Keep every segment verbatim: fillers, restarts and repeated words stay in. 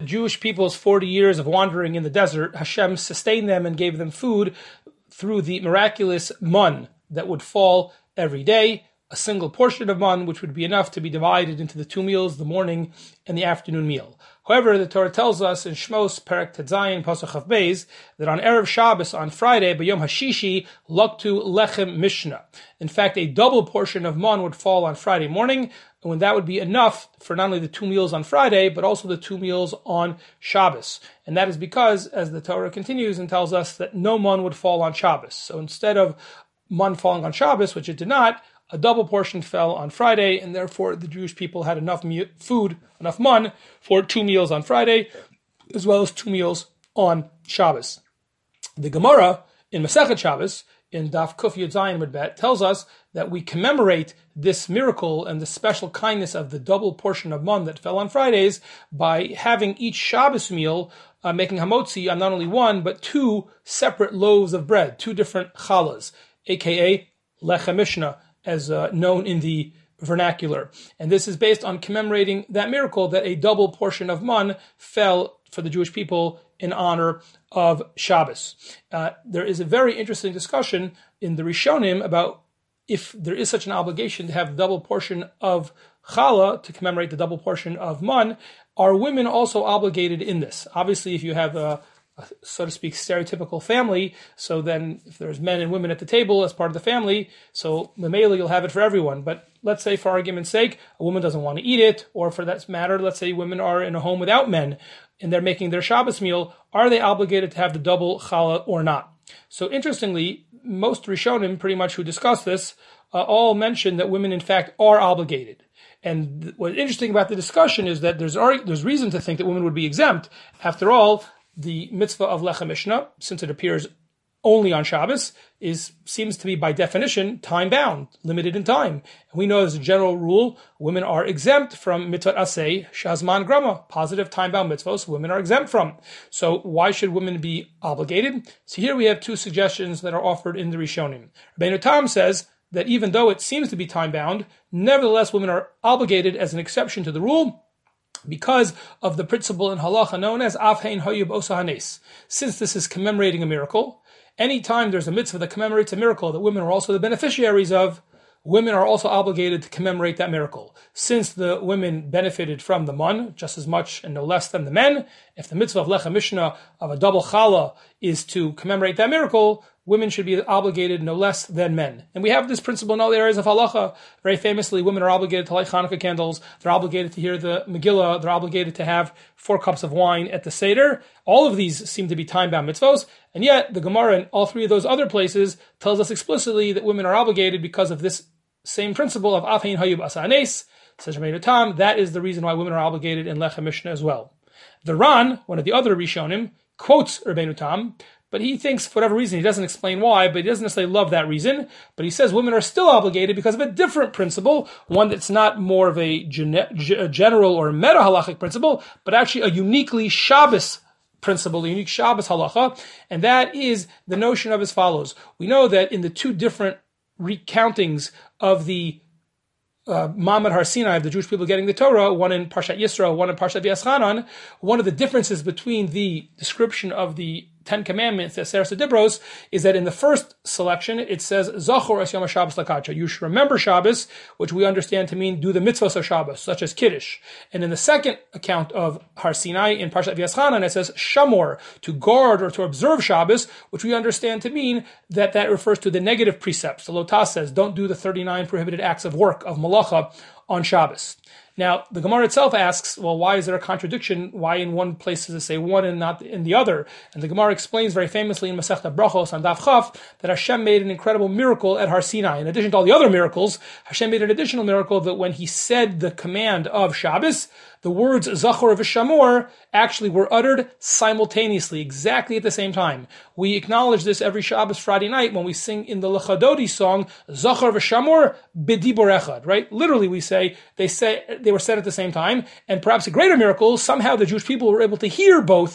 Jewish people's forty years of wandering in the desert, Hashem sustained them and gave them food through the miraculous mun that would fall every day, a single portion of mun, which would be enough to be divided into the two meals, the morning and the afternoon meal. However, the Torah tells us in Shmos, Perek Tetzayin, Pasuk Chav Beis, that on Erev Shabbos, on Friday, B'Yom HaShishi, Laktu Lechem Mishnah. In fact, a double portion of mun would fall on Friday morning, and when that would be enough for not only the two meals on Friday, but also the two meals on Shabbos. And that is because, as the Torah continues and tells us, that no mun would fall on Shabbos. So instead of mun falling on Shabbos, which it did not, a double portion fell on Friday, and therefore the Jewish people had enough mu- food, enough mun, for two meals on Friday, as well as two meals on Shabbos. The Gemara in Masechet Shabbos, in Daf Kuf Yud Zayin Amud Bet, tells us that we commemorate this miracle and the special kindness of the double portion of mun that fell on Fridays by having each Shabbos meal uh, making hamotzi on not only one, but two separate loaves of bread, two different challahs, aka lechem mishnah, as uh, known in the vernacular. And this is based on commemorating that miracle that a double portion of mun fell for the Jewish people in honor of Shabbos. Uh, there is a very interesting discussion in the Rishonim about if there is such an obligation to have a double portion of challah to commemorate the double portion of mun. Are women also obligated in this? Obviously, if you have a A, so to speak, stereotypical family, so then if there's men and women at the table as part of the family, so mamela you'll have it for everyone. But let's say, for argument's sake, a woman doesn't want to eat it, or for that matter, let's say women are in a home without men, and they're making their Shabbos meal, are they obligated to have the double challah or not? So interestingly, most Rishonim, pretty much who discuss this, uh, all mention that women in fact are obligated. And th- what's interesting about the discussion is that there's, ar- there's reason to think that women would be exempt. After all, the mitzvah of Lechem Mishnah, since it appears only on Shabbos, is seems to be by definition time-bound, limited in time. And we know as a general rule, women are exempt from mitzvah aseh, shazman grama, positive time-bound mitzvahs, women are exempt from. So why should women be obligated? So here we have two suggestions that are offered in the Rishonim. Rabbeinu Tam says that even though it seems to be time-bound, nevertheless women are obligated as an exception to the rule, because of the principle in halacha known as Afhein Hayub Osa Hanes. Since this is commemorating a miracle, anytime there's a mitzvah that commemorates a miracle that women are also the beneficiaries of, women are also obligated to commemorate that miracle. Since the women benefited from the mun just as much and no less than the men, if the mitzvah of Lechem Mishnah of a double challah is to commemorate that miracle, women should be obligated no less than men. And we have this principle in all areas of halacha. Very famously, women are obligated to light Hanukkah candles. They're obligated to hear the Megillah. They're obligated to have four cups of wine at the Seder. All of these seem to be time-bound mitzvos. And yet, the Gemara in all three of those other places tells us explicitly that women are obligated because of this same principle of Afhein Hayub Asanes. Says Rabbeinu Tam, that is the reason why women are obligated in Lechem Mishnah as well. The Ran, one of the other Rishonim, quotes Rabbeinu Tam, but he thinks, for whatever reason, he doesn't explain why, but he doesn't necessarily love that reason. But he says women are still obligated because of a different principle, one that's not more of a, gene- a general or meta halachic principle, but actually a uniquely Shabbos principle, a unique Shabbos halacha, and that is the notion of as follows. We know that in the two different recountings of the Uh, Ma'amad Har Sinai, of the Jewish people getting the Torah, one in Parshat Yisro, one in Parshat V'Yaschanan, one of the differences between the description of the Ten Commandments, the Aseret Dibros, is that in the first selection, it says, Zachor es Yom HaShabbos Lakacha. You should remember Shabbos, which we understand to mean do the mitzvahs of Shabbos, such as Kiddush. And in the second account of Har Sinai, in Parshat V'Yaschanan, it says, Shamor, to guard or to observe Shabbos, which we understand to mean that that refers to the negative precepts. The Lotas says, don't do the thirty-nine prohibited acts of work, of malacha, on Shabbos. Now, the Gemara itself asks, well, why is there a contradiction? Why in one place does it say one and not in the other? And the Gemara explains very famously in Masechta Brachos on Daf Chaf that Hashem made an incredible miracle at Har Sinai. In addition to all the other miracles, Hashem made an additional miracle that when he said the command of Shabbos, the words Zachor v'Shamor actually were uttered simultaneously, exactly at the same time. We acknowledge this every Shabbos Friday night when we sing in the Lechadodi song, Zachor v'Shamor b'dibur echad, right? Literally we say, they say, they were said at the same time, and perhaps a greater miracle, somehow the Jewish people were able to hear both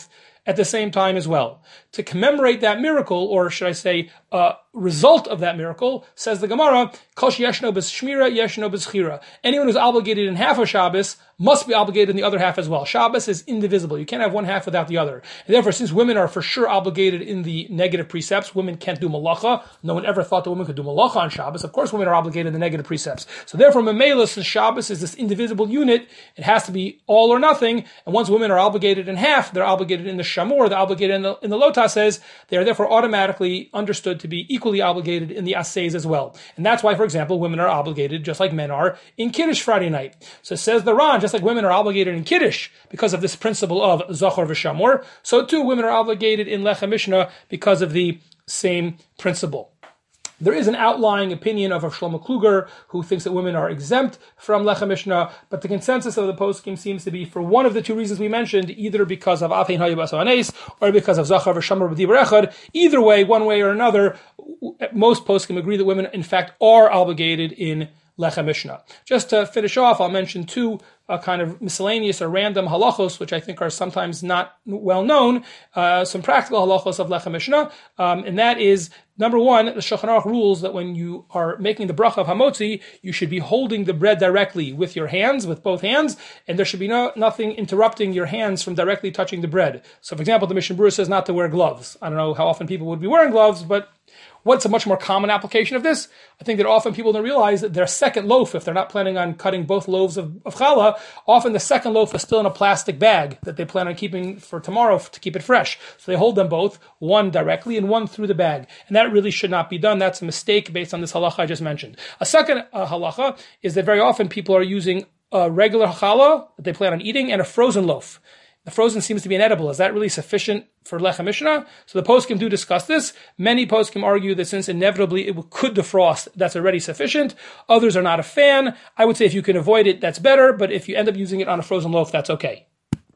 at the same time as well. To commemorate that miracle, or should I say, uh, result of that miracle, says the Gemara, Kol yeshno b'shmira yeshno b'schira. Anyone who's obligated in half of Shabbos must be obligated in the other half as well. Shabbos is indivisible. You can't have one half without the other. And therefore, since women are for sure obligated in the negative precepts, women can't do malacha. No one ever thought that women could do malacha on Shabbos. Of course, women are obligated in the negative precepts. So therefore, Memela, since Shabbos is this indivisible unit, it has to be all or nothing. And once women are obligated in half, they're obligated in the Shamor, they're obligated in the, in the Lota says, they are therefore automatically understood to be equally obligated in the Assays as well. And that's why, for example, women are obligated, just like men are, in Kiddush Friday night. So it says the Ran, just like women are obligated in Kiddush because of this principle of Zachor v'Shamor, so too women are obligated in Lechem Mishnah because of the same principle. There is an outlying opinion of Shlomo Kluger who thinks that women are exempt from Lechem Mishnah, but the consensus of the poskim seems to be for one of the two reasons we mentioned, either because of Afein Hayabas Anes or because of Zachar v'Shamar b'Dibur Echad. Either way, one way or another, most poskim agree that women in fact are obligated in Lechem Mishnah. Just to finish off, I'll mention two uh, kind of miscellaneous or random halachos, which I think are sometimes not well known, uh, some practical halachos of Lechem Mishnah, um, and that is, number one, the Shulchan Aruch rules that when you are making the bracha of Hamotzi, you should be holding the bread directly with your hands, with both hands, and there should be no nothing interrupting your hands from directly touching the bread. So, for example, the Mishnah Berurah says not to wear gloves. I don't know how often people would be wearing gloves, but what's a much more common application of this? I think that often people don't realize that their second loaf, if they're not planning on cutting both loaves of, of challah, often the second loaf is still in a plastic bag that they plan on keeping for tomorrow to keep it fresh. So they hold them both, one directly and one through the bag. And that really should not be done. That's a mistake based on this halacha I just mentioned. A second uh, halacha is that very often people are using a regular challah that they plan on eating and a frozen loaf. The frozen seems to be inedible. Is that really sufficient for Lechem Mishnah? So the poskim do discuss this. Many poskim argue that since inevitably it could defrost, that's already sufficient. Others are not a fan. I would say if you can avoid it, that's better. But if you end up using it on a frozen loaf, that's okay.